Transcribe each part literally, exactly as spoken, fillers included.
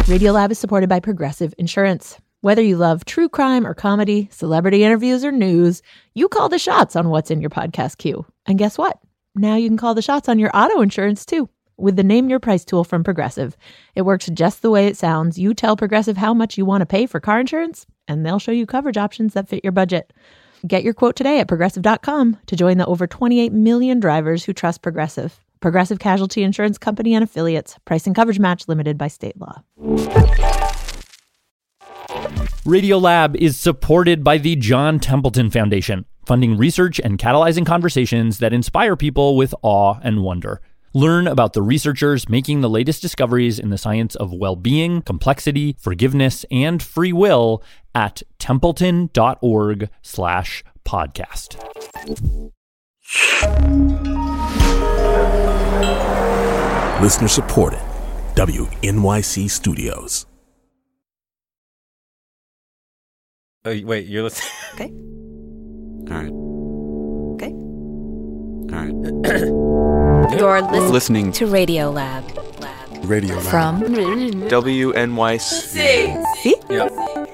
Radiolab is supported by Progressive Insurance. Whether you love true crime or comedy, celebrity interviews or news, you call the shots on what's in your podcast queue. And guess what? Now you can call the shots on your auto insurance too with the Name Your Price tool from Progressive. It works just the way it sounds. You tell Progressive how much you want to pay for car insurance, and they'll show you coverage options that fit your budget. Get your quote today at progressive dot com to join the over twenty-eight million drivers who trust Progressive. Progressive Casualty Insurance Company and Affiliates. Price and coverage match limited by state law. Radiolab is supported by the John Templeton Foundation, funding research and catalyzing conversations that inspire people with awe and wonder. Learn about the researchers making the latest discoveries in the science of well-being, complexity, forgiveness, and free will at templeton.org slash podcast. Listener supported. W N Y C Studios. Oh, wait, you're listening? Okay. All right. Okay. All right. You're listening, listening to Radiolab. Lab. Radio Lab. From W N Y C. See? Yep.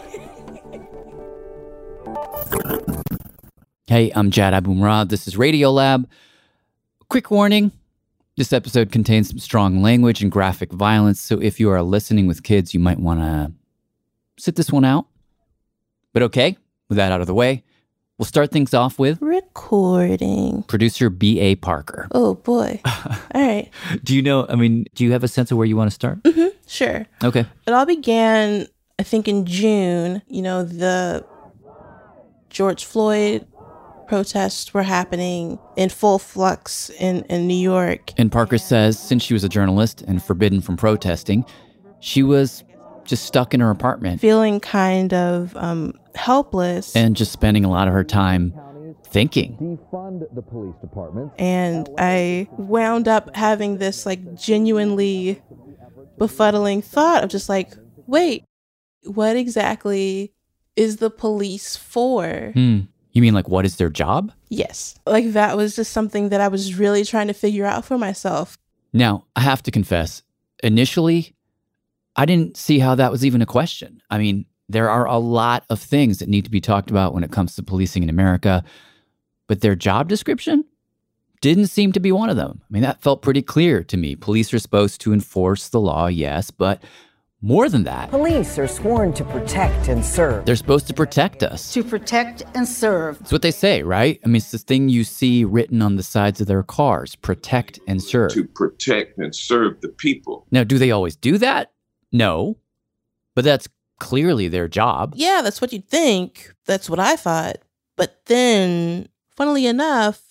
Hey, I'm Jad Abumrad. This is Radiolab. Quick warning. This episode contains some strong language and graphic violence, so if you are listening with kids, you might want to sit this one out. But okay, with that out of the way, we'll start things off with recording. Producer B A. Parker. Oh, boy. All right. Do you know, I mean, do you have a sense of where you want to start? Mm-hmm. Sure. Okay. It all began, I think, in June. You know, the George Floyd protests were happening in full flux in, in New York. And Parker says since she was a journalist and forbidden from protesting, she was just stuck in her apartment. Feeling kind of um, helpless. And just spending a lot of her time thinking. Defund the police department. And I wound up having this like genuinely befuddling thought of just like, wait, what exactly is the police for? Hmm. You mean like what is their job? Yes. Like that was just something that I was really trying to figure out for myself. Now, I have to confess, initially, I didn't see how that was even a question. I mean, there are a lot of things that need to be talked about when it comes to policing in America, but their job description didn't seem to be one of them. I mean, that felt pretty clear to me. Police are supposed to enforce the law, yes, but more than that. Police are sworn to protect and serve. They're supposed to protect us. To protect and serve. That's what they say, right? I mean, it's the thing you see written on the sides of their cars, protect and serve. To protect and serve the people. Now, do they always do that? No, but that's clearly their job. Yeah, that's what you'd think. That's what I thought. But then, funnily enough,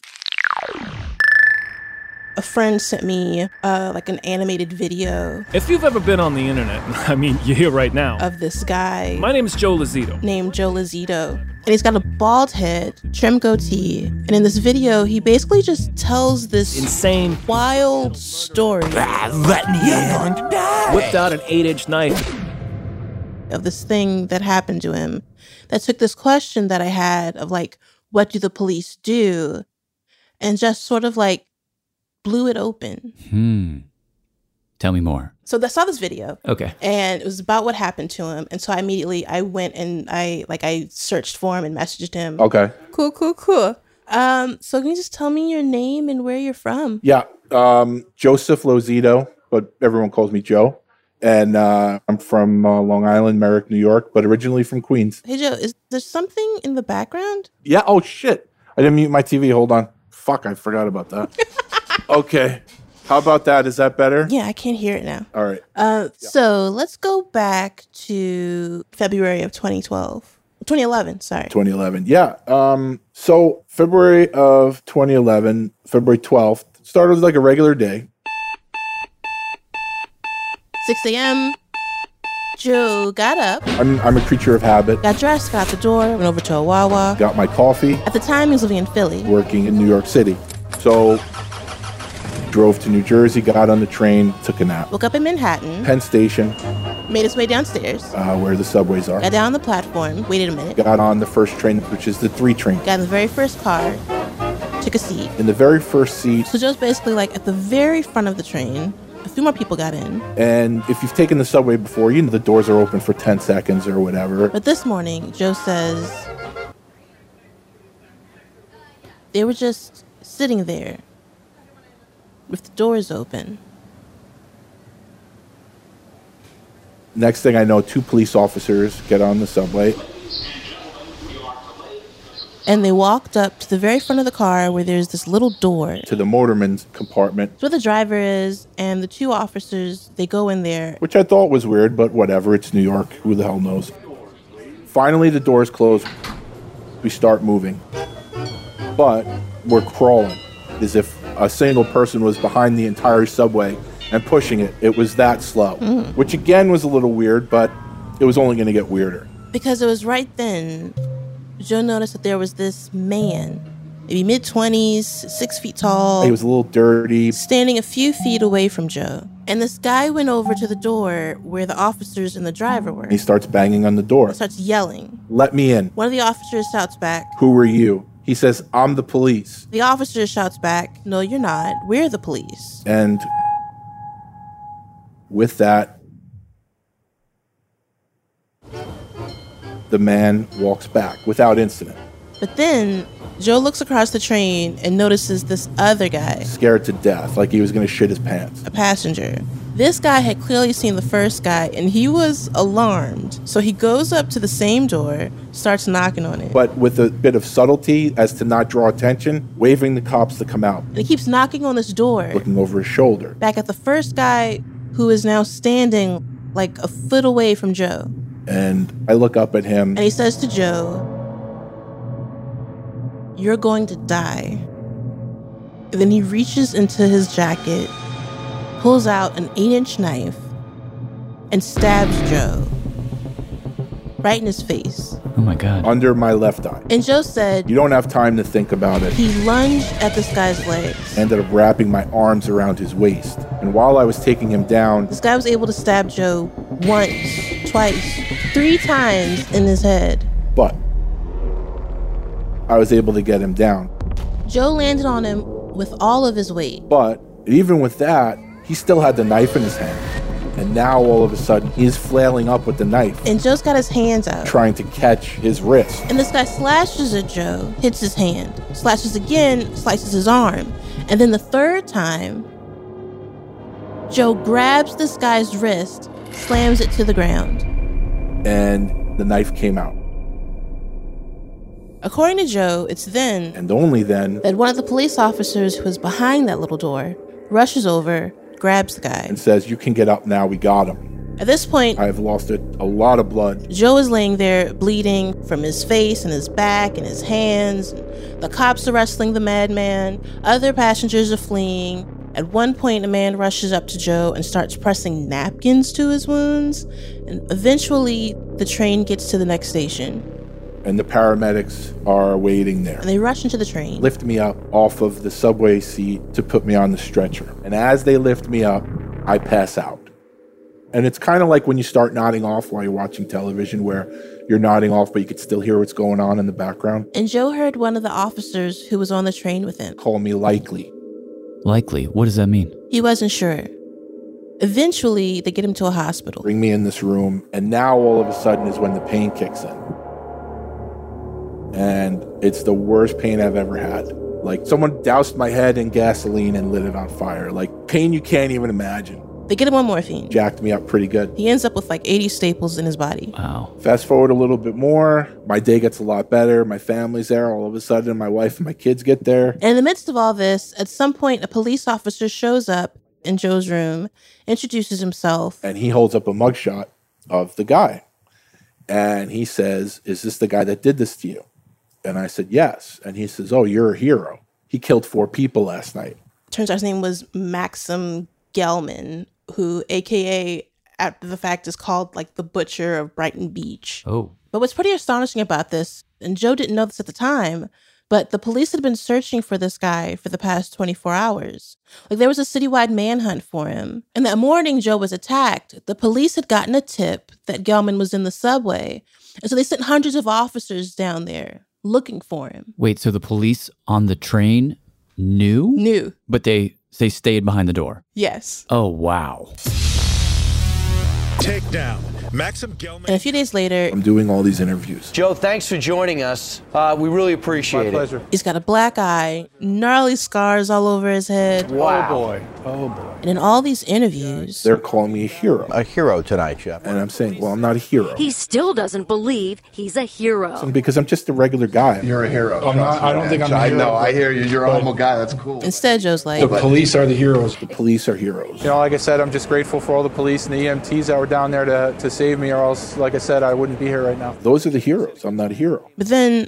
a friend sent me uh, like an animated video. If you've ever been on the internet, I mean, you're here right now. Of this guy. My name is Joe Lazito. Named Joe Lazito. And he's got a bald head, trim goatee. And in this video, he basically just tells this insane, wild story. Let me in. Whipped out an eight-inch knife. Of this thing that happened to him. That took this question that I had of like, what do the police do? And just sort of like, blew it open. Hmm. Tell me more. So I saw this video. Okay. And it was about what happened to him. And so I immediately, I went and I, like, I searched for him and messaged him. Okay. Cool, cool, cool. Um, so can you just tell me your name and where you're from? Yeah. Um, Joseph Lozito, but everyone calls me Joe. And uh, I'm from uh, Long Island, Merrick, New York, but originally from Queens. Hey, Joe, is there something in the background? Yeah. Oh, shit. I didn't mute my T V. Hold on. Fuck, I forgot about that. Okay. How about that? Is that better? Yeah, I can't hear it now. All right. Uh, yeah. So let's go back to February of twenty twelve. twenty eleven, sorry. twenty eleven. Yeah. Um, so February of twenty eleven, February twelfth, started like a regular day. six a.m. Joe got up. I'm, I'm a creature of habit. Got dressed, got out the door, went over to a Wawa. Got my coffee. At the time, he was living in Philly. Working in New York City. So, drove to New Jersey, got on the train, took a nap. Woke up in Manhattan. Penn Station. Made his way downstairs. Uh, where the subways are. Got down on the platform, waited a minute. Got on the first train, which is the three train. Got in the very first car, took a seat. In the very first seat. So Joe's basically like at the very front of the train, A few more people got in. And if you've taken the subway before, you know the doors are open for ten seconds or whatever. But this morning, Joe says they were just sitting there with the doors open. Next thing I know, two police officers get on the subway. And they walked up to the very front of the car where there's this little door. To the motorman's compartment. It's where the driver is, and the two officers, they go in there. Which I thought was weird, but whatever. It's New York. Who the hell knows? Finally, the doors close. We start moving. But we're crawling, as if a single person was behind the entire subway and pushing it. It was that slow. Mm. Which, again, was a little weird, but it was only going to get weirder. Because it was right then Joe noticed that there was this man, maybe mid-twenties, six feet tall. He was a little dirty. Standing a few feet away from Joe. And this guy went over to the door where the officers and the driver were. He starts banging on the door. He starts yelling. Let me in. One of the officers shouts back. Who are you? He says, I'm the police. The officer shouts back, no, you're not. We're the police. And with that, the man walks back without incident. But then Joe looks across the train and notices this other guy. Scared to death, like he was going to shit his pants. A passenger. This guy had clearly seen the first guy, and he was alarmed. So he goes up to the same door, starts knocking on it. But with a bit of subtlety as to not draw attention, waving the cops to come out. And he keeps knocking on this door. Looking over his shoulder. Back at the first guy, who is now standing like a foot away from Joe. And I look up at him. And he says to Joe, you're going to die. And then he reaches into his jacket, pulls out an eight-inch knife, and stabs Joe right in his face. Oh my God. Under my left eye. And Joe said, you don't have time to think about it. He lunged at this guy's legs. Ended up wrapping my arms around his waist. And while I was taking him down, this guy was able to stab Joe once, twice, three times in his head. But I was able to get him down. Joe landed on him with all of his weight. But even with that, he still had the knife in his hand. And now all of a sudden, he's flailing up with the knife. And Joe's got his hands out. Trying to catch his wrist. And this guy slashes at Joe, hits his hand, slashes again, slices his arm. And then the third time, Joe grabs this guy's wrist, slams it to the ground. And the knife came out. According to Joe, it's then, and only then, that one of the police officers who was behind that little door rushes over, grabs the guy, and says, you can get up now, we got him. At this point, I've lost a, a lot of blood. Joe is laying there bleeding from his face and his back and his hands. The cops are wrestling the madman. Other passengers are fleeing. At one point, a man rushes up to Joe and starts pressing napkins to his wounds. And eventually, the train gets to the next station. And the paramedics are waiting there. And they rush into the train. Lift me up off of the subway seat to put me on the stretcher. And as they lift me up, I pass out. And it's kind of like when you start nodding off while you're watching television, where you're nodding off, but you could still hear what's going on in the background. And Joe heard one of the officers who was on the train with him call me likely. Likely? What does that mean? He wasn't sure. Eventually, they get him to a hospital. Bring me in this room, and now all of a sudden is when the pain kicks in. And it's the worst pain I've ever had. Like someone doused my head in gasoline and lit it on fire. Like pain you can't even imagine. They get him on morphine. Jacked me up pretty good. He ends up with like eighty staples in his body. Wow. Fast forward a little bit more. My day gets a lot better. My family's there. All of a sudden, my wife and my kids get there. And in the midst of all this, at some point, a police officer shows up in Joe's room, introduces himself. And he holds up a mugshot of the guy. And he says, is this the guy that did this to you? And I said, yes. And he says, oh, you're a hero. He killed four people last night. Turns out his name was Maxim Gelman, who, A K A, after the fact, is called like the Butcher of Brighton Beach. Oh. But what's pretty astonishing about this, and Joe didn't know this at the time, but the police had been searching for this guy for the past twenty-four hours. Like there was a citywide manhunt for him. And that morning Joe was attacked, the police had gotten a tip that Gelman was in the subway. And so they sent hundreds of officers down there looking for him. Wait, so the police on the train knew? Knew. But they They stayed behind the door. Yes. Oh, wow. Takedown. Maxim Gelman. And a few days later, I'm doing all these interviews. Joe, thanks for joining us. Uh, we really appreciate it. My pleasure. He's got a black eye, gnarly scars all over his head. Wow. Oh, boy. Oh, boy. And in all these interviews, they're calling me a hero. A hero tonight, Jeff. And I'm saying, well, I'm not a hero. He still doesn't believe he's a hero. Because I'm just a regular guy. You're a hero. I'm not, I don't think I'm a hero. I know. I hear you. You're a humble guy. That's cool. Instead, Joe's like, the police are the heroes. The police are heroes. You know, like I said, I'm just grateful for all the police and the E M Ts that were down there to, to save me, or else, like I said, I wouldn't be here right now. Those are the heroes. I'm not a hero. But then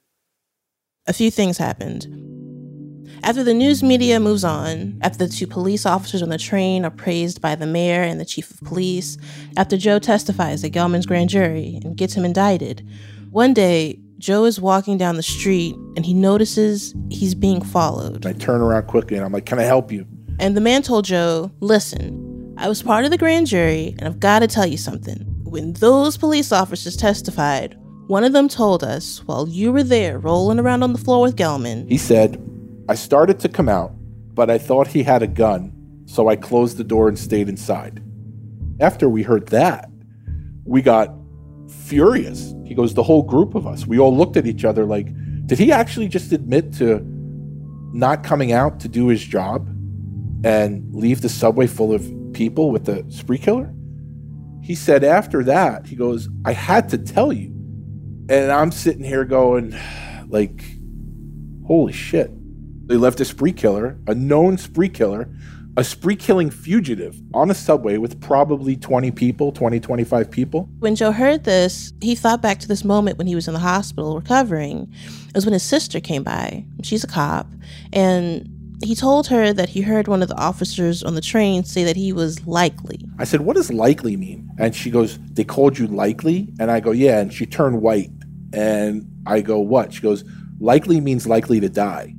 a few things happened. After the news media moves on, after the two police officers on the train are praised by the mayor and the chief of police, after Joe testifies at Gelman's grand jury and gets him indicted, one day, Joe is walking down the street and he notices he's being followed. I turn around quickly and I'm like, can I help you? And the man told Joe, listen, I was part of the grand jury and I've got to tell you something. When those police officers testified, one of them told us while you were there rolling around on the floor with Gelman, he said, I started to come out, but I thought he had a gun, so I closed the door and stayed inside. After we heard that, we got furious. He goes, the whole group of us, we all looked at each other like, did he actually just admit to not coming out to do his job and leave the subway full of people with the spree killer? He said after that, he goes, I had to tell you. And I'm sitting here going, like, holy shit. They left a spree killer, a known spree killer, a spree-killing fugitive on a subway with probably twenty people, twenty, twenty-five people. When Joe heard this, he thought back to this moment when he was in the hospital recovering. It was when his sister came by. She's a cop. And he told her that he heard one of the officers on the train say that he was likely. I said, what does likely mean? And she goes, they called you likely? And I go, yeah. And she turned white. And I go, what? She goes, likely means likely to die.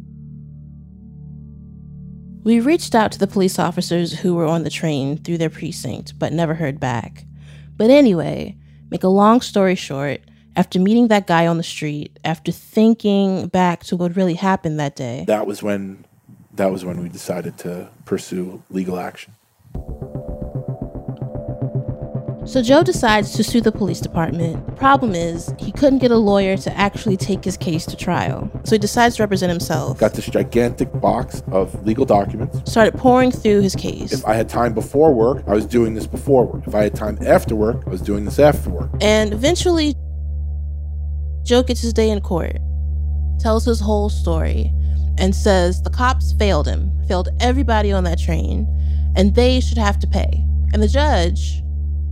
We reached out to the police officers who were on the train through their precinct, but never heard back. But anyway, make a long story short, after meeting that guy on the street, after thinking back to what really happened that day, that was when that was when we decided to pursue legal action. So Joe decides to sue the police department. The problem is, he couldn't get a lawyer to actually take his case to trial. So he decides to represent himself. Got this gigantic box of legal documents. Started pouring through his case. If I had time before work, I was doing this before work. If I had time after work, I was doing this after work. And eventually, Joe gets his day in court, tells his whole story, and says the cops failed him, failed everybody on that train, and they should have to pay. And the judge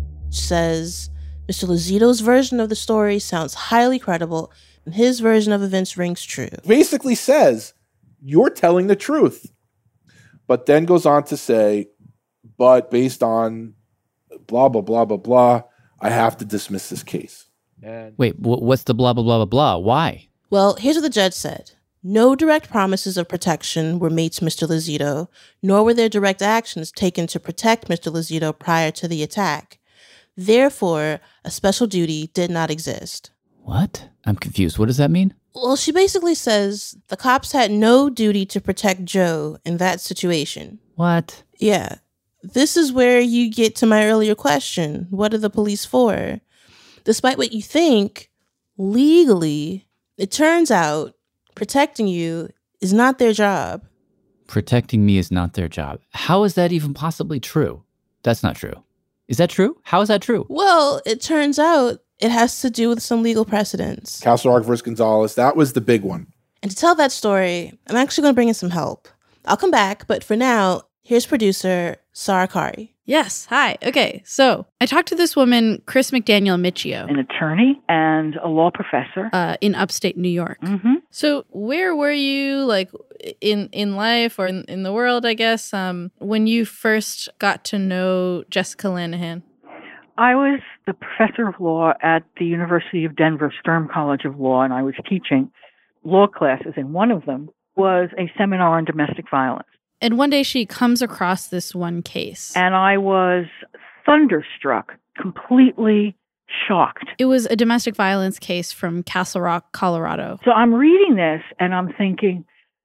says Mister Lozito's version of the story sounds highly credible, and his version of events rings true. Basically says, you're telling the truth. But then goes on to say, but based on blah, blah, blah, blah, blah, I have to dismiss this case. And Wait, what's the blah, blah, blah, blah, blah? Why? Well, here's what the judge said. No direct promises of protection were made to Mister Lozito, nor were there direct actions taken to protect Mister Lozito prior to the attack. Therefore, a special duty did not exist. What? I'm confused. What does that mean? Well, she basically says the cops had no duty to protect Joe in that situation. What? Yeah. This is where you get to my earlier question. What are the police for? Despite what you think, legally, it turns out protecting you is not their job. Protecting me is not their job. How is that even possibly true? That's not true. Is that true? How is that true? Well, it turns out it has to do with some legal precedents. Castle Rock versus Gonzalez, that was the big one. And to tell that story, I'm actually going to bring in some help. I'll come back, but for now, here's producer Sarah Kari. Yes, hi. Okay, so I talked to this woman, Chris McDaniel Michio. An attorney and a law professor. Uh, in upstate New York. Mm-hmm. So where were you, like, in, in life or in, in the world, I guess, um, when you first got to know Jessica Lanahan? I was the professor of law at the University of Denver Sturm College of Law, and I was teaching law classes, and one of them was a seminar on domestic violence. And one day she comes across this one case. And I was thunderstruck, completely shocked. It was a domestic violence case from Castle Rock, Colorado. So I'm reading this and I'm thinking,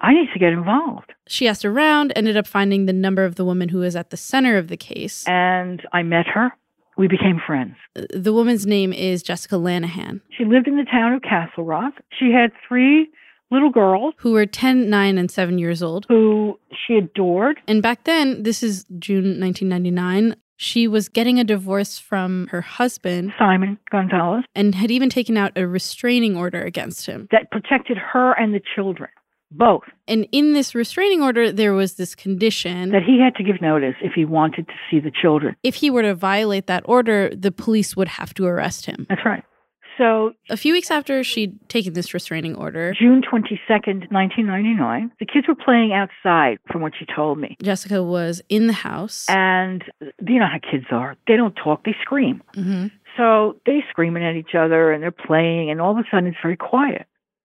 I need to get involved. She asked around, ended up finding the number of the woman who was at the center of the case. And I met her. We became friends. The woman's name is Jessica Lanahan. She lived in the town of Castle Rock. She had three little girls. Who were ten, nine, and seven years old. Who she adored. And back then, this is June nineteen ninety-nine, she was getting a divorce from her husband, Simon Gonzalez, and had even taken out a restraining order against him. That protected her and the children, both. And in this restraining order, there was this condition that he had to give notice if he wanted to see the children. If he were to violate that order, the police would have to arrest him. That's right. So a few weeks after she'd taken this restraining order, June twenty-second, nineteen ninety-nine, the kids were playing outside, from what she told me. Jessica was in the house. And you know how kids are. They don't talk, they scream. Mm-hmm. So they're screaming at each other and they're playing, and all of a sudden it's very quiet.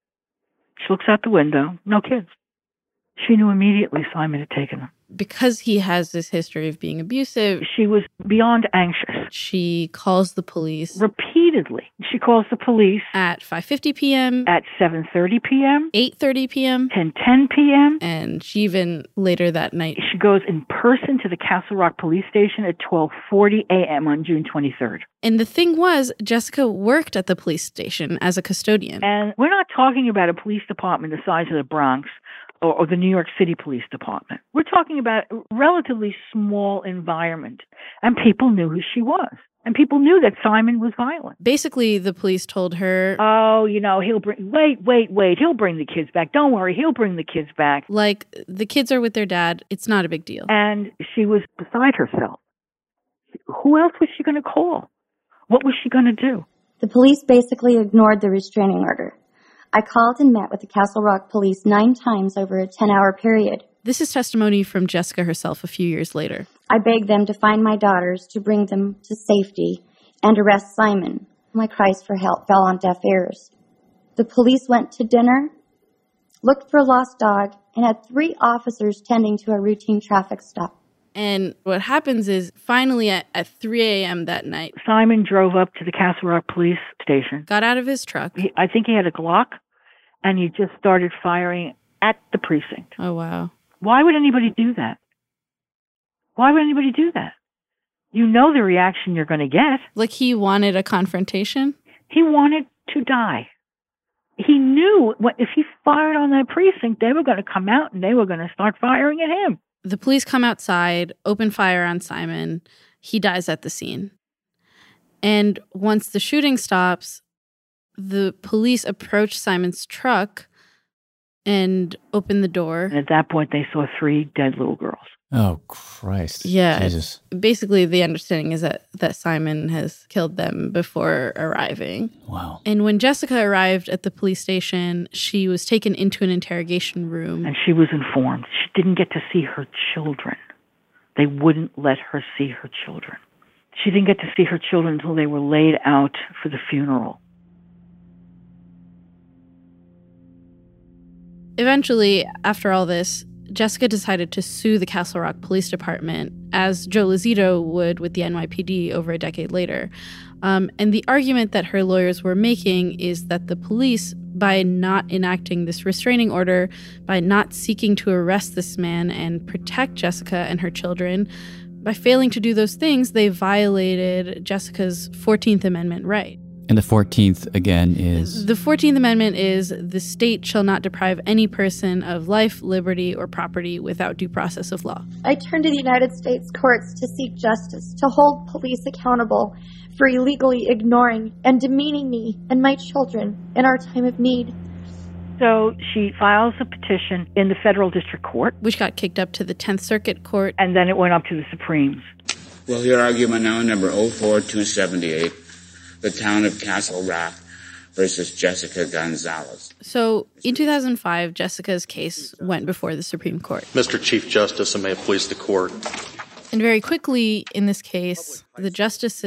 She looks out the window, no kids. She knew immediately Simon had taken them. Because he has this history of being abusive, she was beyond anxious. She calls the police. Repeatedly. She calls the police. At five fifty p.m. At seven thirty p.m. eight thirty p.m. ten ten p.m. And she even later that night. She goes in person to the Castle Rock police station at twelve forty a.m. on June twenty-third. And the thing was, Jessica worked at the police station as a custodian. And we're not talking about a police department the size of the Bronx or, or the New York City Police Department. We're talking about a relatively small environment. And people knew who she was. And people knew that Simon was violent. Basically, the police told her, oh, you know, he'll bring, wait, wait, wait, he'll bring the kids back. Don't worry, he'll bring the kids back. Like, the kids are with their dad. It's not a big deal. And she was beside herself. Who else was she going to call? What was she going to do? The police basically ignored the restraining order. I called and met with the Castle Rock police nine times over a ten-hour period. This is testimony from Jessica herself a few years later. I begged them to find my daughters, to bring them to safety, and arrest Simon. My cries for help fell on deaf ears. The police went to dinner, looked for a lost dog, and had three officers tending to a routine traffic stop. And what happens is, finally at, at three a.m. that night, Simon drove up to the Castle Rock police station. Got out of his truck. He, I think he had a Glock, and he just started firing at the precinct. Oh, wow. Why would anybody do that? Why would anybody do that? You know the reaction you're going to get. Like he wanted a confrontation? He wanted to die. He knew what, if he fired on that precinct, they were going to come out and they were going to start firing at him. The police come outside, open fire on Simon. He dies at the scene. And once the shooting stops, the police approach Simon's truck and open the door. And at that point, they saw three dead little girls. Oh, Christ. Yeah. Jesus. Basically, the understanding is that, that Simon has killed them before arriving. Wow. And when Jessica arrived at the police station, she was taken into an interrogation room. And she was informed. She didn't get to see her children. They wouldn't let her see her children. She didn't get to see her children until they were laid out for the funeral. Eventually, after all this, Jessica decided to sue the Castle Rock Police Department, as Joe Lozito would with the N Y P D over a decade later. Um, and the argument that her lawyers were making is that the police, by not enacting this restraining order, by not seeking to arrest this man and protect Jessica and her children, by failing to do those things, they violated Jessica's fourteenth Amendment right. And the fourteenth, again, is? The fourteenth Amendment is, the state shall not deprive any person of life, liberty, or property without due process of law. I turned to the United States courts to seek justice, to hold police accountable for illegally ignoring and demeaning me and my children in our time of need. So she files a petition in the federal district court, which got kicked up to the tenth Circuit Court. And then it went up to the Supremes. We'll hear argument now, number oh four two seventy-eight. The town of Castle Rock versus Jessica Gonzalez. So in two thousand five, Jessica's case went before the Supreme Court. Mister Chief Justice, and may it please the court. And very quickly in this case, the justices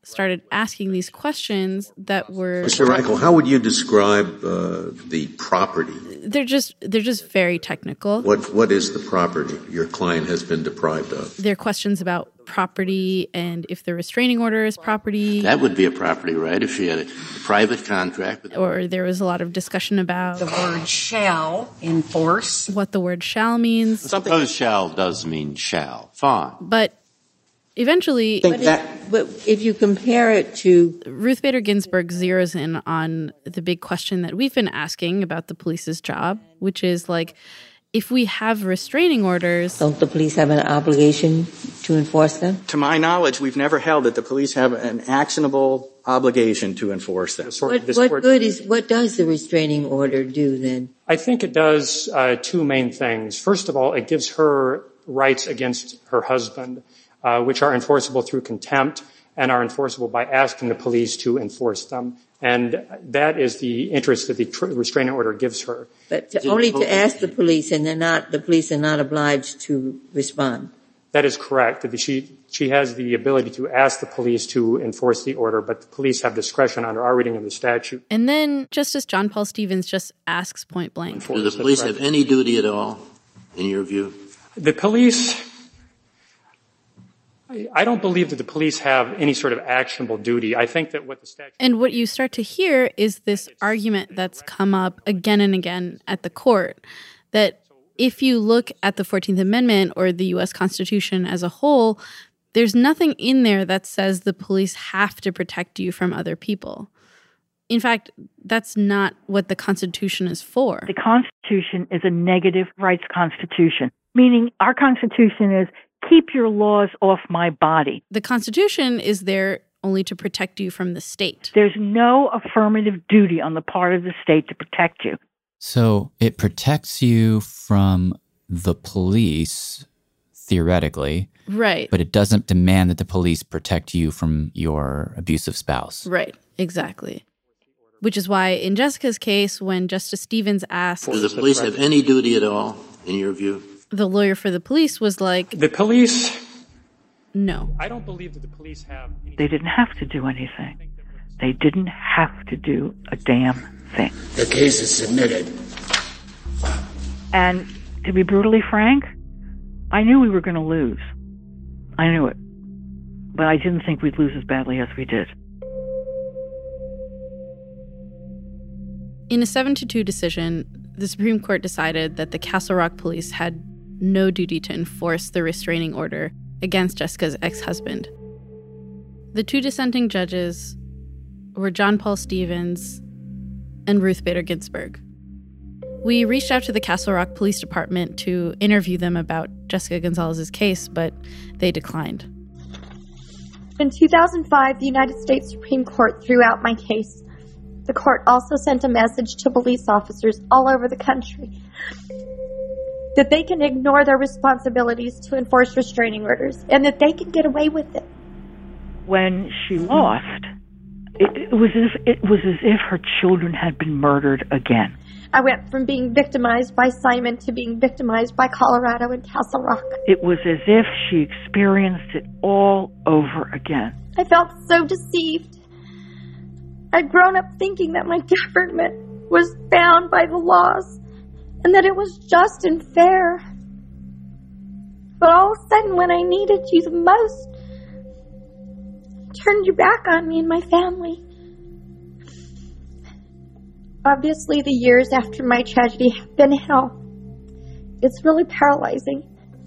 started asking these questions that were Mister Reichel, how would you describe uh, the property? They're just they're just very technical. What what is the property your client has been deprived of? They're questions about property and if the restraining order is property. That would be a property right if she had a private contract. With or there was a lot of discussion about the word shall enforce. What the word shall means. Suppose shall does mean shall. Fine. But eventually, but if, but if you compare it to Ruth Bader Ginsburg zeroes in on the big question that we've been asking about the police's job, which is like, if we have restraining orders, don't the police have an obligation to enforce them? To my knowledge, we've never held that the police have an actionable obligation to enforce them. What, what good is, what does the restraining order do then? I think it does uh, two main things. First of all, it gives her rights against her husband, uh, which are enforceable through contempt and are enforceable by asking the police to enforce them. And that is the interest that the tr- restraining order gives her. But to, only to ask the police, and they're not, the police are not obliged to respond. That is correct. She, she has the ability to ask the police to enforce the order, but the police have discretion under our reading of the statute. And then Justice John Paul Stevens just asks point blank. Do the police have any duty at all, in your view? The police... I don't believe that the police have any sort of actionable duty. I think that what the statute... And what you start to hear is this argument that's come up again and again at the court, that if you look at the fourteenth Amendment or the U S Constitution as a whole, there's nothing in there that says the police have to protect you from other people. In fact, that's not what the Constitution is for. The Constitution is a negative rights constitution, meaning our Constitution is keep your laws off my body. The Constitution is there only to protect you from the state. There's no affirmative duty on the part of the state to protect you. So it protects you from the police, theoretically. Right. But it doesn't demand that the police protect you from your abusive spouse. Right, exactly. Which is why in Jessica's case, when Justice Stevens asked... Do the police have any duty at all, in your view? The lawyer for the police was like... The police... No. I don't believe that the police have... They didn't have to do anything. They didn't have to do a damn thing. The case is submitted. And to be brutally frank, I knew we were going to lose. I knew it. But I didn't think we'd lose as badly as we did. In a seven to two decision, the Supreme Court decided that the Castle Rock police had no duty to enforce the restraining order against Jessica's ex-husband. The two dissenting judges were John Paul Stevens and Ruth Bader Ginsburg. We reached out to the Castle Rock Police Department to interview them about Jessica Gonzalez's case, but they declined. In two thousand five, the United States Supreme Court threw out my case. The court also sent a message to police officers all over the country that they can ignore their responsibilities to enforce restraining orders and that they can get away with it. When she lost, it, it was as if, it was as if her children had been murdered again. I went from being victimized by Simon to being victimized by Colorado and Castle Rock. It was as if she experienced it all over again. I felt so deceived. I'd grown up thinking that my government was bound by the laws and that it was just and fair. But all of a sudden, when I needed you the most, turned your back on me and my family. Obviously, the years after my tragedy have been hell. It's really paralyzing.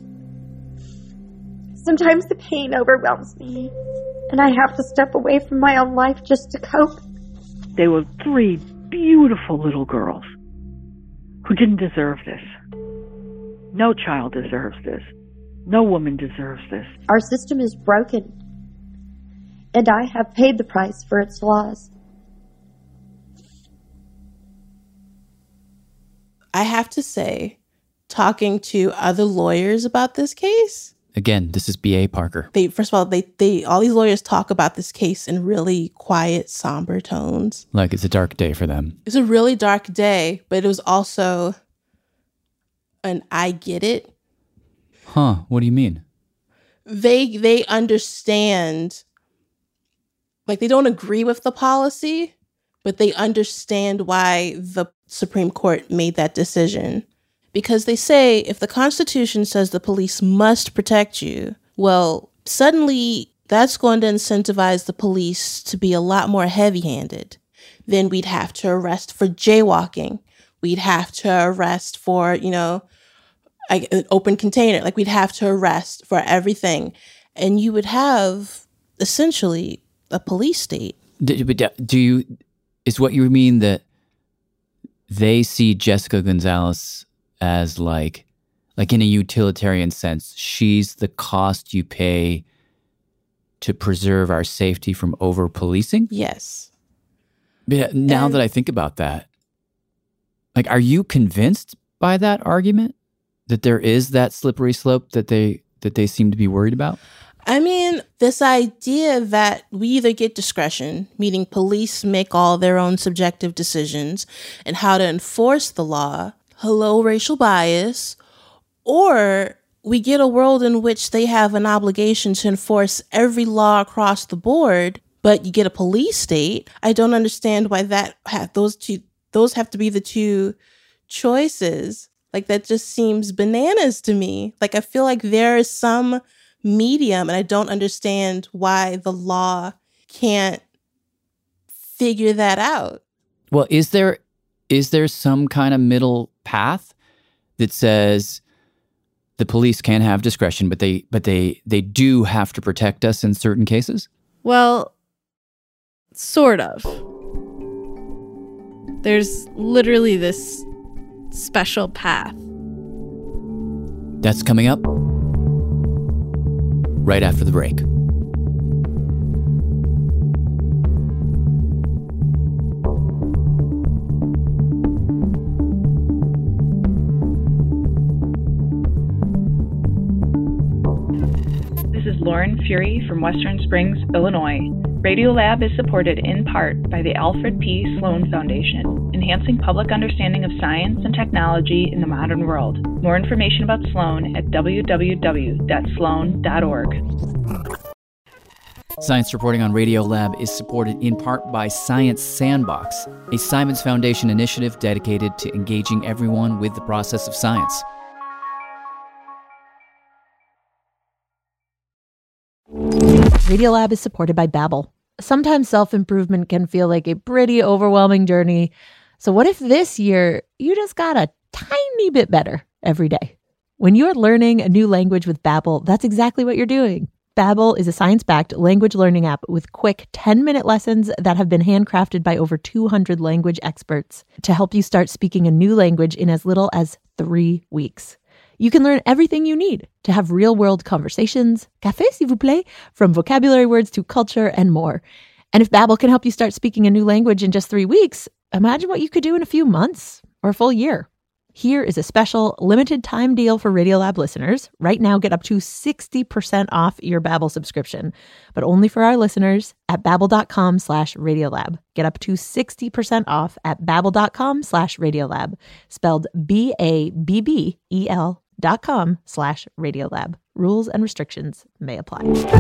Sometimes the pain overwhelms me, and I have to step away from my own life just to cope. They were three beautiful little girls who didn't deserve this. No child deserves this. No woman deserves this. Our system is broken, and I have paid the price for its flaws. I have to say, talking to other lawyers about this case... Again, this is B A Parker. They first of all, they they all these lawyers talk about this case in really quiet, somber tones. Like it's a dark day for them. It's a really dark day, but it was also an I get it. Huh, what do you mean? They they understand like they don't agree with the policy, but they understand why the Supreme Court made that decision. Because they say if the Constitution says the police must protect you, well, suddenly that's going to incentivize the police to be a lot more heavy-handed. Then we'd have to arrest for jaywalking. We'd have to arrest for, you know, like an open container. Like we'd have to arrest for everything. And you would have essentially a police state. Do, do you, is what you mean that they see Jessica Gonzalez as like, like in a utilitarian sense, she's the cost you pay to preserve our safety from over-policing? Yes. Yeah, now and, that I think about that, like, are you convinced by that argument that there is that slippery slope that they that they seem to be worried about? I mean, this idea that we either get discretion, meaning police make all their own subjective decisions and how to enforce the law, hello, racial bias, or we get a world in which they have an obligation to enforce every law across the board, but you get a police state. I don't understand why that ha- those two those have to be the two choices. Like, that just seems bananas to me. Like, I feel like there is some medium, and I don't understand why the law can't figure that out. Well, is there is there some kind of middle path that says the police can have discretion, but they but they they do have to protect us in certain cases? Well, sort of. There's literally this special path. That's coming up right after the break. This is Lauren Fury from Western Springs, Illinois. Radiolab is supported in part by the Alfred P. Sloan Foundation, enhancing public understanding of science and technology in the modern world. More information about Sloan at w w w dot sloan dot org. Science Reporting on Radiolab is supported in part by Science Sandbox, a Simons Foundation initiative dedicated to engaging everyone with the process of science. Radiolab is supported by Babbel. Sometimes self-improvement can feel like a pretty overwhelming journey. So what if this year you just got a tiny bit better every day? When you're learning a new language with Babbel, that's exactly what you're doing. Babbel is a science-backed language learning app with quick ten-minute lessons that have been handcrafted by over two hundred language experts to help you start speaking a new language in as little as three weeks. You can learn everything you need to have real-world conversations, café s'il vous plaît, from vocabulary words to culture and more. And if Babbel can help you start speaking a new language in just three weeks, imagine what you could do in a few months or a full year. Here is a special limited time deal for Radiolab listeners. Right now, get up to sixty percent off your Babbel subscription, but only for our listeners at babbel.com slash Radiolab. Get up to sixty percent off at babbel.com slash Radiolab, spelled B A B B E L dot com slash Radiolab. Rules and restrictions may apply.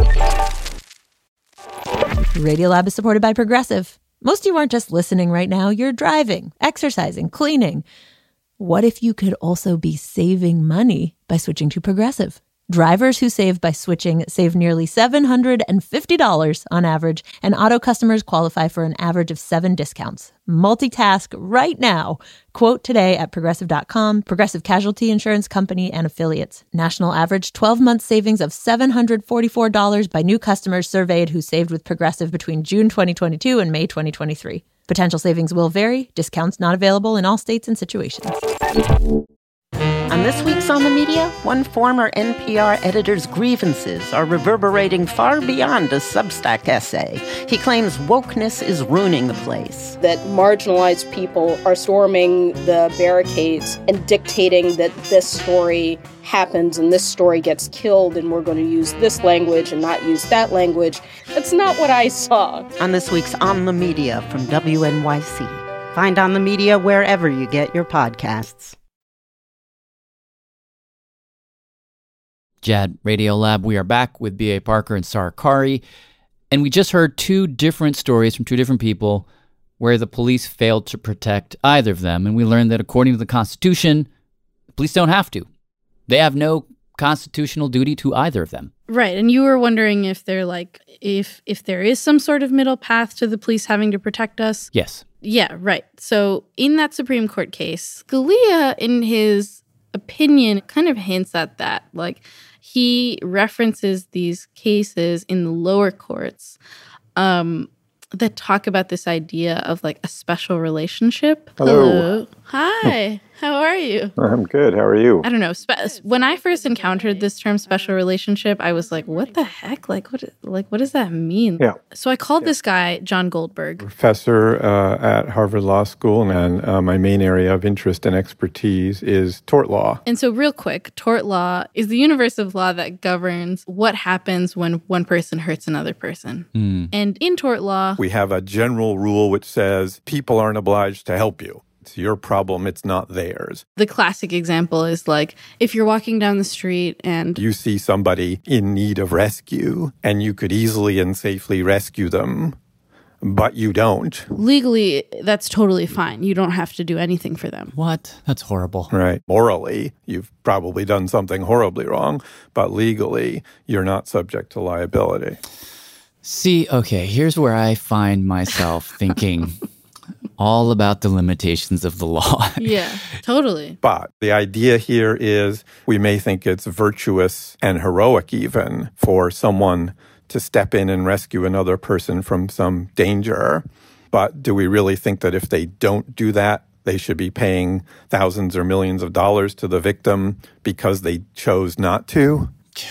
Radiolab is supported by Progressive. Most of you aren't just listening right now. You're driving, exercising, cleaning. What if you could also be saving money by switching to Progressive? Drivers who save by switching save nearly seven hundred fifty dollars on average, and auto customers qualify for an average of seven discounts. Multitask right now. Quote today at progressive dot com. Progressive Casualty Insurance Company and Affiliates. National average twelve-month savings of seven hundred forty-four dollars by new customers surveyed who saved with Progressive between June twenty twenty-two and May twenty twenty-three. Potential savings will vary. Discounts not available in all states and situations. On this week's On the Media, one former N P R editor's grievances are reverberating far beyond a Substack essay. He claims wokeness is ruining the place. That marginalized people are storming the barricades and dictating that this story happens and this story gets killed and we're going to use this language and not use that language. That's not what I saw. On this week's On the Media from W N Y C. Find On the Media wherever you get your podcasts. Jad, Radiolab, we are back with B A. Parker and Sarah Qari. And we just heard two different stories from two different people where the police failed to protect either of them. And we learned that according to the Constitution, the police don't have to. They have no constitutional duty to either of them. Right. And you were wondering if they're like, if if there is some sort of middle path to the police having to protect us. Yes. Yeah, right. So in that Supreme Court case, Scalia, in his opinion, kind of hints at that. Like, he references these cases in the lower courts um, that talk about this idea of like a special relationship. Hello. Hello. Hi. How are you? I'm good. How are you? I don't know. Spe- when I first encountered this term special relationship, I was like, what the heck? Like, what Like, what does that mean? Yeah. So I called yeah. this guy, John Goldberg. Professor uh, at Harvard Law School, and uh, my main area of interest and expertise is tort law. And so real quick, tort law is the universe of law that governs what happens when one person hurts another person. Mm. And in tort law, we have a general rule which says people aren't obliged to help you. It's your problem, it's not theirs. The classic example is like, if you're walking down the street and you see somebody in need of rescue, and you could easily and safely rescue them, but you don't. Legally, that's totally fine. You don't have to do anything for them. What? That's horrible. Right. Morally, you've probably done something horribly wrong, but legally, you're not subject to liability. See, okay, here's where I find myself thinking all about the limitations of the law. Yeah, totally. But the idea here is we may think it's virtuous and heroic even for someone to step in and rescue another person from some danger. But do we really think that if they don't do that, they should be paying thousands or millions of dollars to the victim because they chose not to?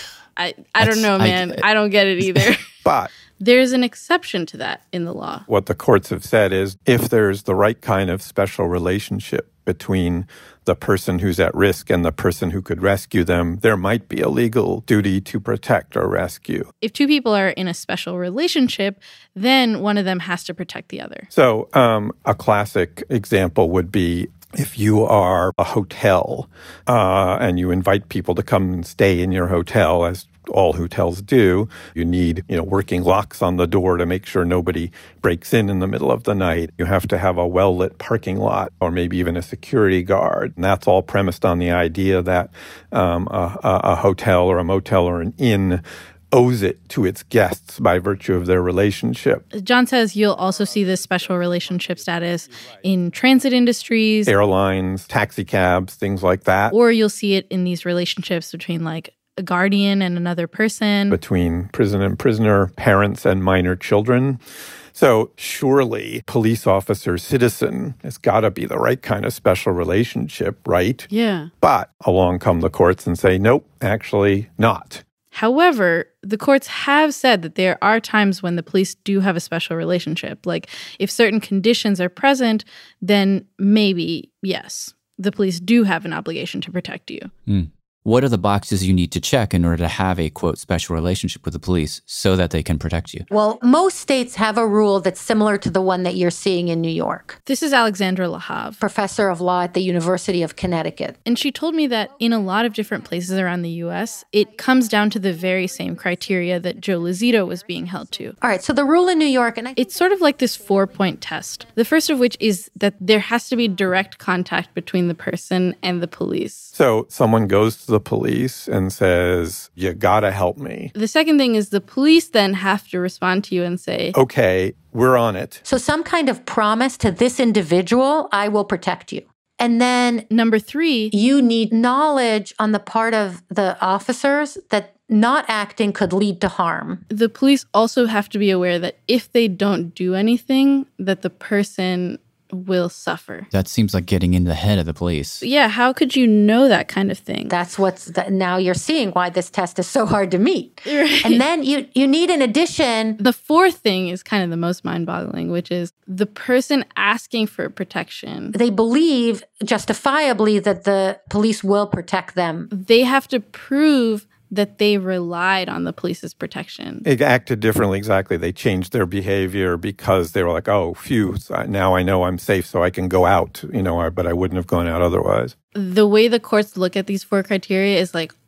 I, I don't know, man. I, I don't get it either. But there's an exception to that in the law. What the courts have said is if there's the right kind of special relationship between the person who's at risk and the person who could rescue them, there might be a legal duty to protect or rescue. If two people are in a special relationship, then one of them has to protect the other. So um, a classic example would be if you are a hotel uh, and you invite people to come and stay in your hotel, as all hotels do, you need, you know, working locks on the door to make sure nobody breaks in in the middle of the night. You have to have a well-lit parking lot or maybe even a security guard. And that's all premised on the idea that um, a, a hotel or a motel or an inn owes it to its guests by virtue of their relationship. John says you'll also see this special relationship status in transit industries, airlines, taxi cabs, things like that. Or you'll see it in these relationships between like a guardian and another person. Between prison and prisoner, parents and minor children. So surely police officer citizen has got to be the right kind of special relationship, right? Yeah. But along come the courts and say, nope, actually not. However, the courts have said that there are times when the police do have a special relationship. Like if certain conditions are present, then maybe, yes, the police do have an obligation to protect you. Mm. What are the boxes you need to check in order to have a, quote, special relationship with the police so that they can protect you? Well, most states have a rule that's similar to the one that you're seeing in New York. This is Alexandra Lahav, professor of law at the University of Connecticut. And she told me that in a lot of different places around the U S, it comes down to the very same criteria that Joe Lozito was being held to. All right, so the rule in New York, and I- it's sort of like this four-point test. The first of which is that there has to be direct contact between the person and the police. So someone goes to the police and says, you gotta help me. The second thing is the police then have to respond to you and say, okay, we're on it. So some kind of promise to this individual, I will protect you. And then number three, you need knowledge on the part of the officers that not acting could lead to harm. The police also have to be aware that if they don't do anything, that the person will suffer. That seems like getting in the head of the police. Yeah, how could you know that kind of thing? That's what's the, now you're seeing why this test is so hard to meet. Right. And then you you need in addition. The fourth thing is kind of the most mind-boggling, which is the person asking for protection. They believe justifiably that the police will protect them. They have to prove that they relied on the police's protection. It acted differently, exactly. They changed their behavior because they were like, oh, phew, now I know I'm safe so I can go out, you know, but I wouldn't have gone out otherwise. The way the courts look at these four criteria is like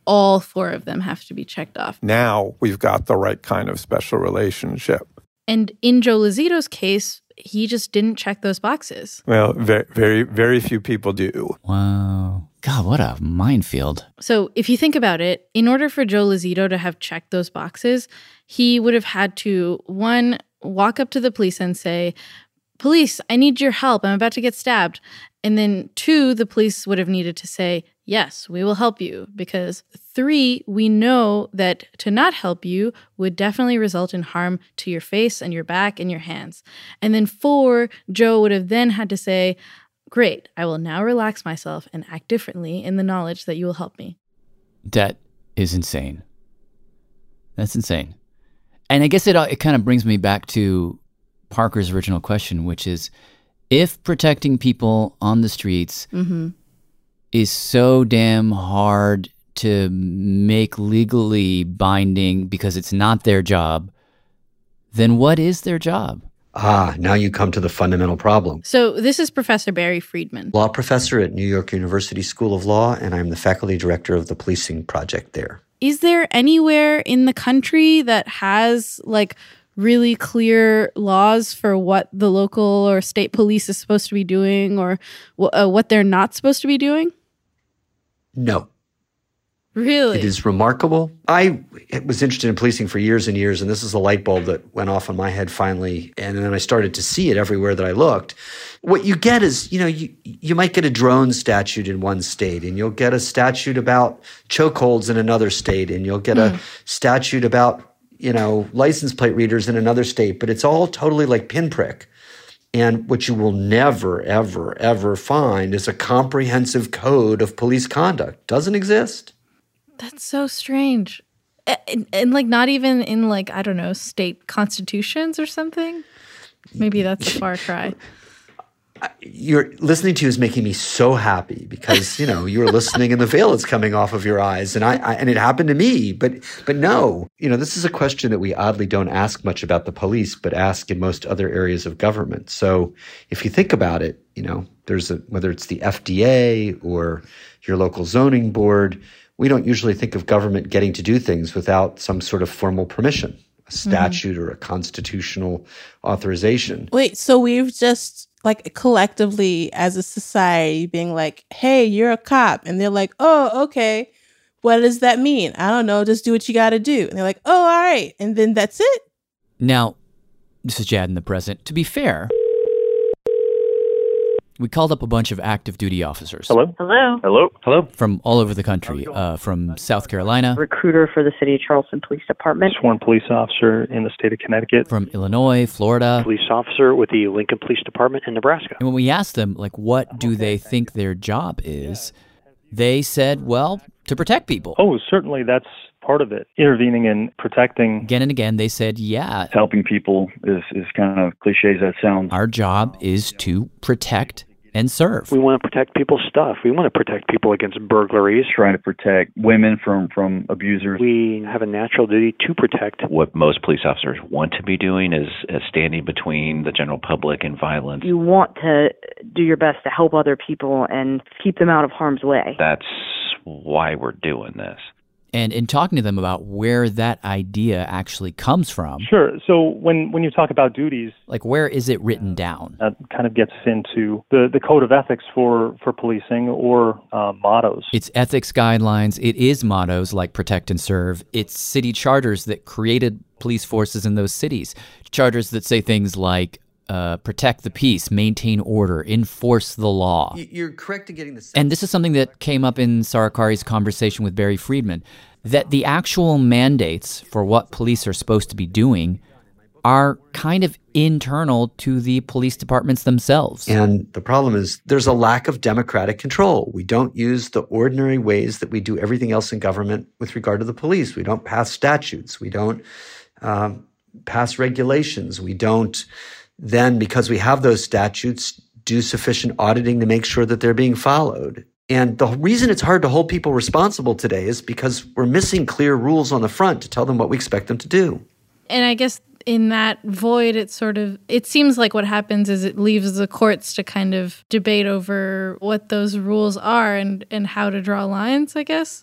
all four of them have to be checked off. Now we've got the right kind of special relationship. And in Joe Lozito's case, he just didn't check those boxes. Well, very, very, very few people do. Wow. God, what a minefield. So if you think about it, in order for Joe Lozito to have checked those boxes, he would have had to, one, walk up to the police and say, "Police, I need your help. I'm about to get stabbed." And then two, the police would have needed to say, "Yes, we will help you." Because three, we know that to not help you would definitely result in harm to your face and your back and your hands. And then four, Joe would have then had to say, "Great, I will now relax myself and act differently in the knowledge that you will help me." That is insane. That's insane. And I guess it it kind of brings me back to Parker's original question, which is, if protecting people on the streets mm-hmm. is so damn hard to make legally binding because it's not their job, then what is their job? Ah, now you come to the fundamental problem. So this is Professor Barry Friedman. Law professor at New York University School of Law, and I'm the faculty director of the policing project there. Is there anywhere in the country that has, like, really clear laws for what the local or state police is supposed to be doing or uh, what they're not supposed to be doing? No. Really? It is remarkable. I was interested in policing for years and years, and this is a light bulb that went off in my head finally, and then I started to see it everywhere that I looked. What you get is, you know, you, you might get a drone statute in one state, and you'll get a statute about chokeholds in another state, and you'll get mm. a statute about, you know, license plate readers in another state, but it's all totally like pinprick. And what you will never, ever, ever find is a comprehensive code of police conduct. Doesn't exist. That's so strange. And, and like not even in like, I don't know, state constitutions or something? Maybe that's a far cry. You're listening to you is making me so happy because, you know, you're listening and the veil is coming off of your eyes. And I, I and it happened to me. But but no, you know, this is a question that we oddly don't ask much about the police, but ask in most other areas of government. So if you think about it, you know, there's a, whether it's the F D A or your local zoning board, we don't usually think of government getting to do things without some sort of formal permission, a statute mm-hmm. or a constitutional authorization. Wait, so we've just like collectively as a society being like, hey, you're a cop. And they're like, oh, okay. What does that mean? I don't know. Just do what you got to do. And they're like, oh, all right. And then that's it. Now, this is Jad in the present. To be fair, we called up a bunch of active duty officers. Hello? Hello? Hello? Hello? From all over the country, uh, from South Carolina. Recruiter for the City of Charleston Police Department. Sworn police officer in the state of Connecticut. From Illinois, Florida. Police officer with the Lincoln Police Department in Nebraska. And when we asked them, like, what do they think their job is, they said, well, to protect people. Oh, certainly that's part of it. Intervening and protecting. Again and again, they said, yeah. Helping people is, is kind of cliche as that sounds. Our job is to protect and serve. We want to protect people's stuff. We want to protect people against burglaries. Trying to protect women from, from abusers. We have a natural duty to protect. What most police officers want to be doing is, is standing between the general public and violence. You want to do your best to help other people and keep them out of harm's way. That's why we're doing this. And in talking to them about where that idea actually comes from. Sure. So when, when you talk about duties. Like, where is it written down? That kind of gets into the, the code of ethics for, for policing or uh, mottos. It's ethics guidelines. It is mottos like protect and serve. It's city charters that created police forces in those cities. Charters that say things like, Uh, protect the peace, maintain order, enforce the law. You're correct in getting the sense. And this is something that came up in Sarikari's conversation with Barry Friedman, that the actual mandates for what police are supposed to be doing are kind of internal to the police departments themselves. And the problem is there's a lack of democratic control. We don't use the ordinary ways that we do everything else in government with regard to the police. We don't pass statutes. We don't um, pass regulations. We don't then, because we have those statutes, do sufficient auditing to make sure that they're being followed. And the reason it's hard to hold people responsible today is because we're missing clear rules on the front to tell them what we expect them to do. And I guess in that void, it sort of, it seems like what happens is it leaves the courts to kind of debate over what those rules are and, and how to draw lines, I guess.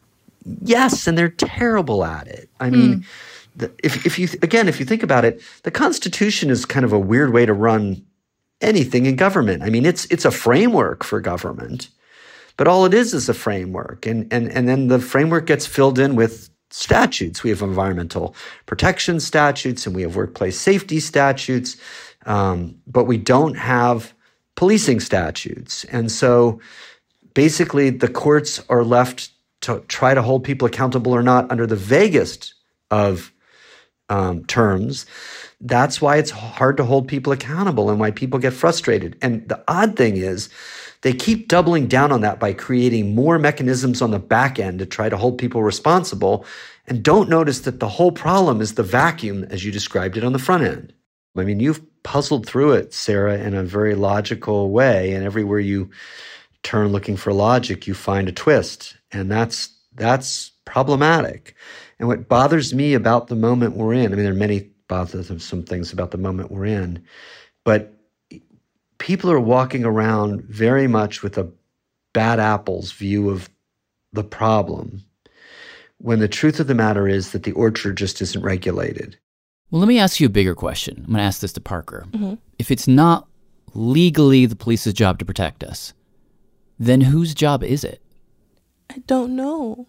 Yes, and they're terrible at it. I mean, Hmm. the, if if you again, if you think about it, the Constitution is kind of a weird way to run anything in government. I mean, it's it's a framework for government, but all it is is a framework, and and and then the framework gets filled in with statutes. We have environmental protection statutes, and we have workplace safety statutes, um, but we don't have policing statutes, and so basically the courts are left to try to hold people accountable or not under the vaguest of um, terms. That's why it's hard to hold people accountable and why people get frustrated. And the odd thing is they keep doubling down on that by creating more mechanisms on the back end to try to hold people responsible, and don't notice that the whole problem is the vacuum as you described it on the front end. I mean, you've puzzled through it, Sarah, in a very logical way, and everywhere you turn looking for logic, you find a twist, and that's that's problematic. And what bothers me about the moment we're in, I mean, there are many bothersome things about the moment we're in, but people are walking around very much with a bad apples view of the problem, when the truth of the matter is that the orchard just isn't regulated. Well, let me ask you a bigger question. I'm going to ask this to Parker. Mhm. If it's not legally the police's job to protect us, then whose job is it? I don't know.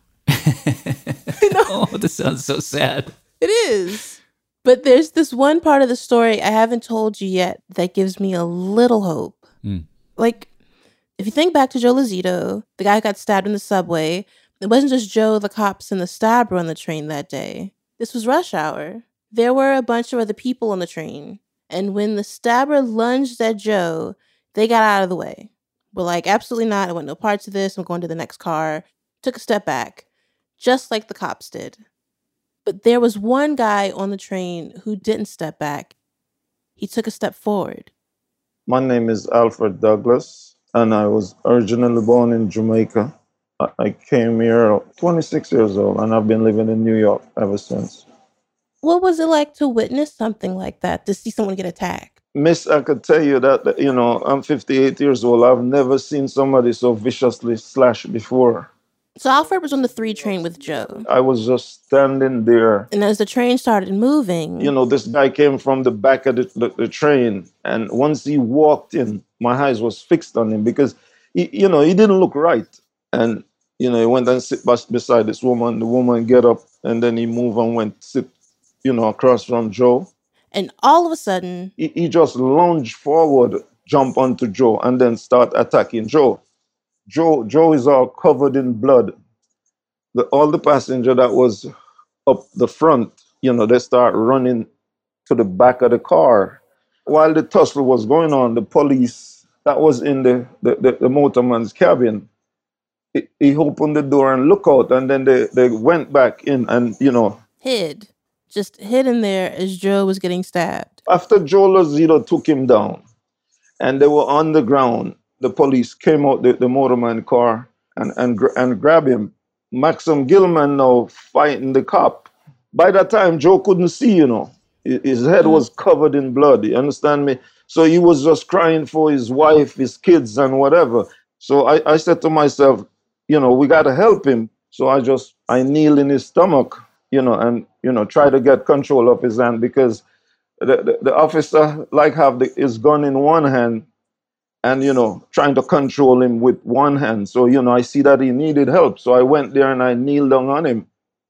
Oh, this sounds so sad. It is. But there's this one part of the story I haven't told you yet that gives me a little hope. Mm. Like, if you think back to Joe Lozito, the guy who got stabbed in the subway, it wasn't just Joe, the cops, and the stabber on the train that day. This was rush hour. There were a bunch of other people on the train. And when the stabber lunged at Joe, they got out of the way. We're like, absolutely not. I want no parts of this. I'm going to the next car. Took a step back, just like the cops did. But there was one guy on the train who didn't step back. He took a step forward. My name is Alfred Douglas, and I was originally born in Jamaica. I- I came here twenty-six years old, and I've been living in New York ever since. What was it like to witness something like that, to see someone get attacked? Miss, I could tell you that, that, you know, I'm fifty-eight years old. I've never seen somebody so viciously slashed before. So Alfred was on the three train with Joe. I was just standing there. And as the train started moving, You know, this guy came from the back of the, the, the train, and once he walked in, my eyes was fixed on him because, he, you know, he didn't look right. And, you know, he went and sit bes- beside this woman. The woman get up, and then he moved and went sit, you know, across from Joe. and all of a sudden, He, he just lunged forward, jump onto Joe, and then start attacking Joe. Joe, Joe is all covered in blood. The, all the passenger that was up the front, you know, they start running to the back of the car. While the tussle was going on, the police that was in the, the, the, the motorman's cabin, he, he opened the door and looked out, and then they, they went back in and, you know, hid, just hid in there as Joe was getting stabbed. after Joe Lozito took him down and they were on the ground, the police came out the, the motorman car and, and, gra- and grabbed him. Maxim Gilman now fighting the cop. By that time, Joe couldn't see, you know. Hi- His head was covered in blood, you understand me? So he was just crying for his wife, his kids, and whatever. So I, I said to myself, you know, we got to help him. So I just, I kneel in his stomach, you know, and, you know, try to get control of his hand because the, the, the officer like have the, his gun in one hand and, you know, trying to control him with one hand. So, you know, I see that he needed help. So I went there and I kneeled down on him.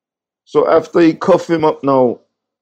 So after he cuffed him up now,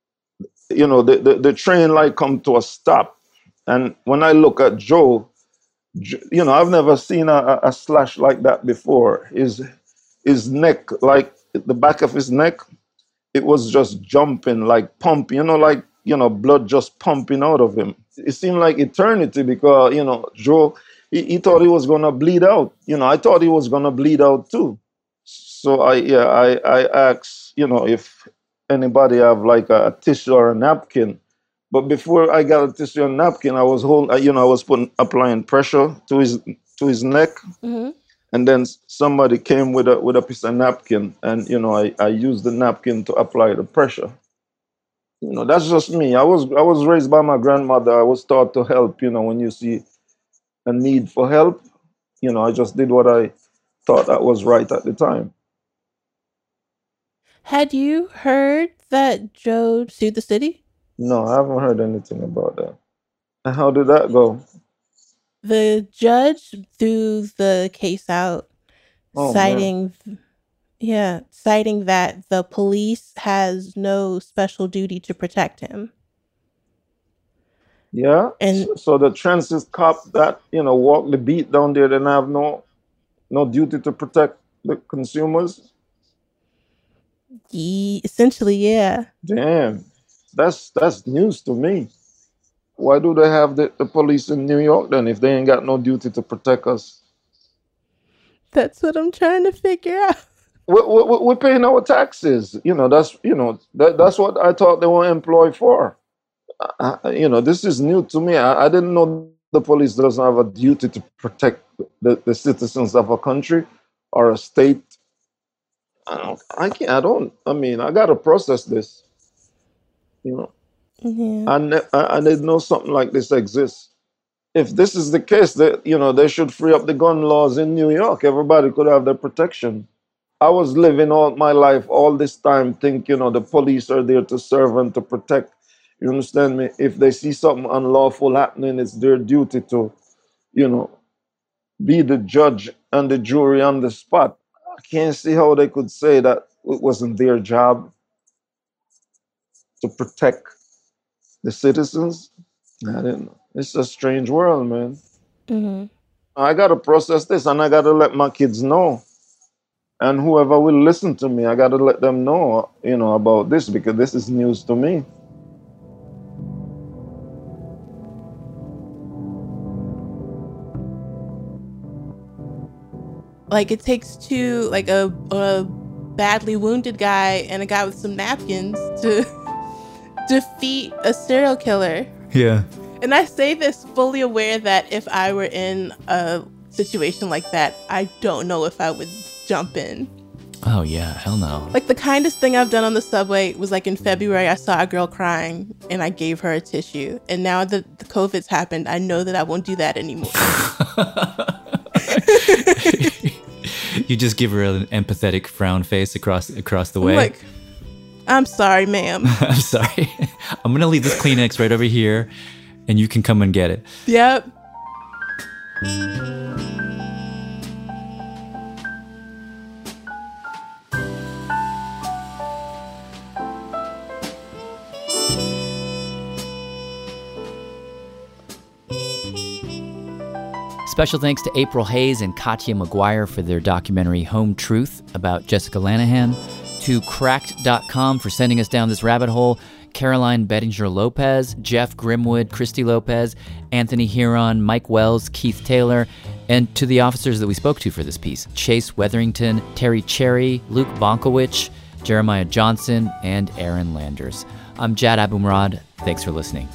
you know, the, the, the train like come to a stop. And when I look at Joe, J- you know, I've never seen a, a a slash like that before. His, his neck, like the back of his neck, it was just jumping, like pumping, you know, like, you know, blood just pumping out of him. It seemed like eternity because, you know, Joe, he, he thought he was going to bleed out. You know, I thought he was going to bleed out too. So I, yeah, I, I asked, you know, if anybody have like a, a tissue or a napkin. But before I got a tissue and napkin, I was holding, you know, I was putting, applying pressure to his, to his neck. Mm-hmm. And then s- somebody came with a with a piece of napkin, and you know, I, I used the napkin to apply the pressure. You know, that's just me. I was I was raised by my grandmother. I was taught to help. You know, when you see a need for help, you know, I just did what I thought that was right at the time. Had you heard that Joe sued the city? No, I haven't heard anything about that. And how did that go? The judge threw the case out, Oh, citing, yeah, citing that the police has no special duty to protect him. Yeah. And so, so the transit cop that, you know, walk the beat down there, then have no no duty to protect the consumers? Ye- essentially, yeah. Damn. That's that's news to me. Why do they have the, the police in New York then if they ain't got no duty to protect us? That's what I'm trying to figure out. We're, we're, we're paying our taxes. You know, that's, you know, that, that's what I thought they were employed for. Uh, you know, this is new to me. I, I didn't know the police doesn't have a duty to protect the, the citizens of a country or a state. I don't, I can't, I don't, I mean, I got to process this, you know. Yeah. I, ne- I, I didn't know something like this exists. If this is the case, that, you know, they should free up the gun laws in New York. Everybody could have their protection. I was living all my life, all this time, think, you know, the police are there to serve and to protect. You understand me? If they see something unlawful happening, it's their duty to, you know, be the judge and the jury on the spot. I can't see how they could say that it wasn't their job to protect the citizens. I didn't know. It's a strange world, man. Mm-hmm. I got to process this and I got to let my kids know. And whoever will listen to me, I got to let them know, you know, about this because this is news to me. Like, it takes two, like a, a badly wounded guy and a guy with some napkins to defeat a serial killer. Yeah. And I say this fully aware that if I were in a situation like that, I don't know if I would jump in. Oh, yeah. Hell no. Like, the kindest thing I've done on the subway was, like, in February, I saw a girl crying and I gave her a tissue. And now that the COVID's happened, I know that I won't do that anymore. You just give her an empathetic frown face across across the way. I'm like, I'm sorry, ma'am. I'm sorry. I'm going to leave this Kleenex right over here, and you can come and get it. Yep. Special thanks to April Hayes and Katya McGuire for their documentary Home Truth about Jessica Lanahan, to Cracked dot com for sending us down this rabbit hole, Caroline Bettinger Lopez, Jeff Grimwood, Christy Lopez, Anthony Huron, Mike Wells, Keith Taylor, and to the officers that we spoke to for this piece, Chase Wetherington, Terry Cherry, Luke Bonkowicz, Jeremiah Johnson, and Aaron Landers. I'm Jad Abumrad. Thanks for listening.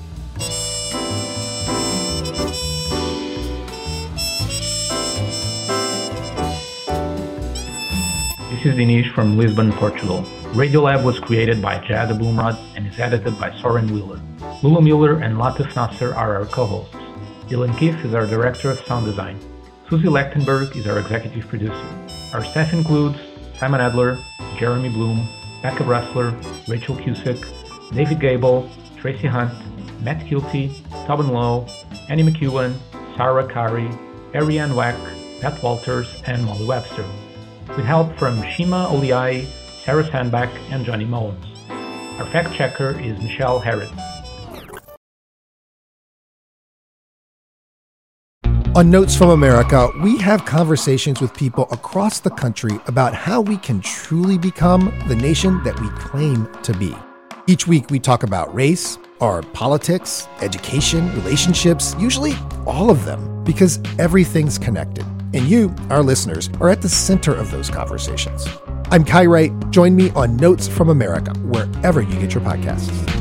This is Dinesh from Lisbon, Portugal. Radiolab was created by Jad Abumrad and is edited by Soren Wheeler. Lula Mueller and Latif Nasser are our co-hosts. Dylan Keith is our director of sound design. Susie Lechtenberg is our executive producer. Our staff includes Simon Adler, Jeremy Bloom, Becca Bressler, Rachel Cusick, David Gable, Tracy Hunt, Matt Kilty, Tobin Lowe, Annie McEwen, Sarah Kari, Ariane Wack, Pat Walters, and Molly Webster, with help from Shima Oliai, Sarah Sandbach, and Johnny Mullins. Our fact-checker is Michelle Harris. On Notes from America, we have conversations with people across the country about how we can truly become the nation that we claim to be. Each week, we talk about race, our politics, education, relationships, usually all of them, because everything's connected. And you, our listeners, are at the center of those conversations. I'm Kai Wright. Join me on Notes from America, wherever you get your podcasts.